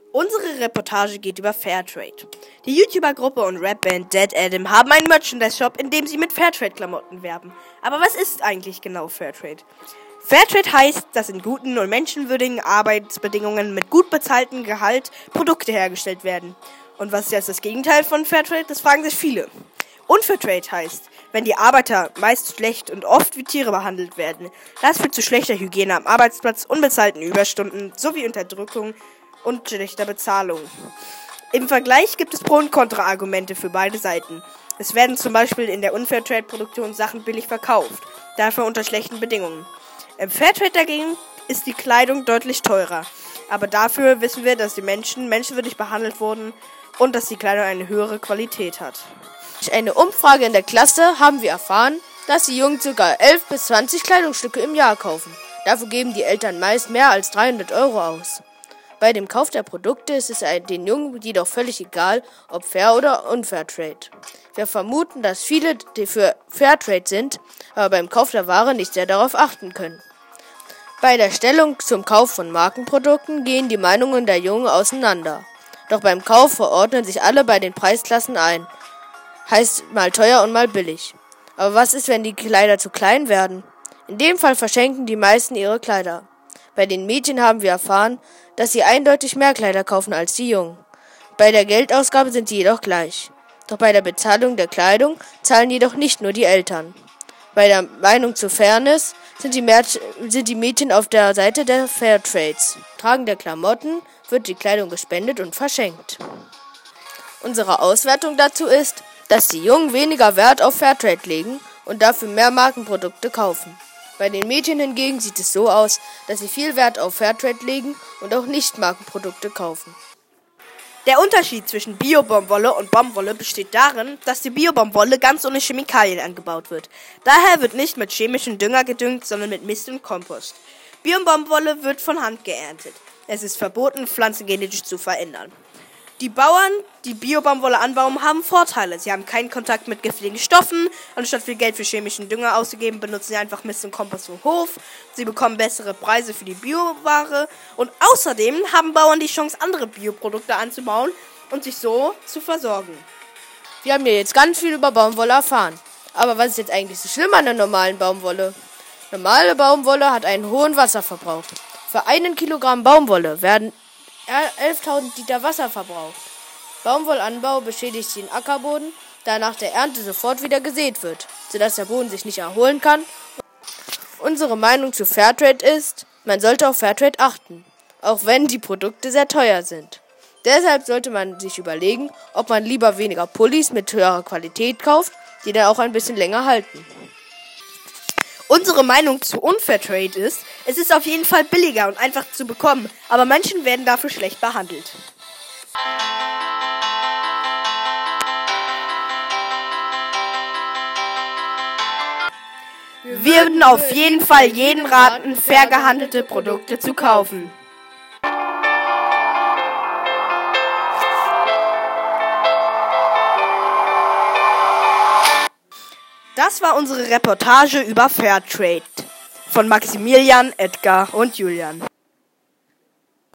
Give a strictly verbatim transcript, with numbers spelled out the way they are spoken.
Unsere Reportage geht über Fairtrade. Die YouTuber-Gruppe und Rapband Dead Adam haben einen Merchandise-Shop, in dem sie mit Fairtrade-Klamotten werben. Aber was ist eigentlich genau Fairtrade? Fairtrade heißt, dass in guten und menschenwürdigen Arbeitsbedingungen mit gut bezahltem Gehalt Produkte hergestellt werden. Und was ist jetzt das Gegenteil von Fairtrade? Das fragen sich viele. Unfairtrade heißt, wenn die Arbeiter meist schlecht und oft wie Tiere behandelt werden. Das führt zu schlechter Hygiene am Arbeitsplatz, unbezahlten Überstunden sowie Unterdrückung und schlechter Bezahlung. Im Vergleich gibt es Pro- und Kontra-Argumente für beide Seiten. Es werden zum Beispiel in der Unfairtrade-Produktion Sachen billig verkauft, dafür unter schlechten Bedingungen. Im Fairtrade dagegen ist die Kleidung deutlich teurer, aber dafür wissen wir, dass die Menschen menschenwürdig behandelt wurden und dass die Kleidung eine höhere Qualität hat. Durch eine Umfrage in der Klasse haben wir erfahren, dass die Jungen ca. elf bis zwanzig Kleidungsstücke im Jahr kaufen. Dafür geben die Eltern meist mehr als dreihundert Euro aus. Bei dem Kauf der Produkte ist es den Jungen jedoch völlig egal, ob Fair oder Unfairtrade. Wir vermuten, dass viele, die für Fairtrade sind, aber beim Kauf der Ware nicht sehr darauf achten können. Bei der Stellung zum Kauf von Markenprodukten gehen die Meinungen der Jungen auseinander. Doch beim Kauf verordnen sich alle bei den Preisklassen ein. Heißt mal teuer und mal billig. Aber was ist, wenn die Kleider zu klein werden? In dem Fall verschenken die meisten ihre Kleider. Bei den Mädchen haben wir erfahren, dass sie eindeutig mehr Kleider kaufen als die Jungen. Bei der Geldausgabe sind sie jedoch gleich. Doch bei der Bezahlung der Kleidung zahlen jedoch nicht nur die Eltern. Bei der Meinung zur Fairness sind die, Mäd- sind die Mädchen auf der Seite der Fairtrades. Tragen der Klamotten wird die Kleidung gespendet und verschenkt. Unsere Auswertung dazu ist, dass die Jungen weniger Wert auf Fairtrade legen und dafür mehr Markenprodukte kaufen. Bei den Mädchen hingegen sieht es so aus, dass sie viel Wert auf Fairtrade legen und auch Nicht-Markenprodukte kaufen. Der Unterschied zwischen Bio-Baumwolle und Baumwolle besteht darin, dass die Bio-Baumwolle ganz ohne Chemikalien angebaut wird. Daher wird nicht mit chemischem Dünger gedüngt, sondern mit Mist und Kompost. Bio-Baumwolle wird von Hand geerntet. Es ist verboten, Pflanzen genetisch zu verändern. Die Bauern, die Bio-Baumwolle anbauen, haben Vorteile. Sie haben keinen Kontakt mit giftigen Stoffen. Anstatt viel Geld für chemischen Dünger auszugeben, benutzen sie einfach Mist und Kompost vom Hof. Sie bekommen bessere Preise für die Bioware. Und außerdem haben Bauern die Chance, andere Bioprodukte anzubauen und sich so zu versorgen. Wir haben ja jetzt ganz viel über Baumwolle erfahren. Aber was ist jetzt eigentlich so schlimm an der normalen Baumwolle? Normale Baumwolle hat einen hohen Wasserverbrauch. Für einen Kilogramm Baumwolle werden elftausend Liter Wasser verbraucht. Baumwollanbau beschädigt den Ackerboden, da nach der Ernte sofort wieder gesät wird, sodass der Boden sich nicht erholen kann. Unsere Meinung zu Fairtrade ist, man sollte auf Fairtrade achten, auch wenn die Produkte sehr teuer sind. Deshalb sollte man sich überlegen, ob man lieber weniger Pullis mit höherer Qualität kauft, die dann auch ein bisschen länger halten. Unsere Meinung zu Unfairtrade ist, es ist auf jeden Fall billiger und einfach zu bekommen, aber Menschen werden dafür schlecht behandelt. Wir würden auf jeden Fall jeden raten, fair gehandelte Produkte zu kaufen. Das war unsere Reportage über Fairtrade von Maximilian, Edgar und Julian.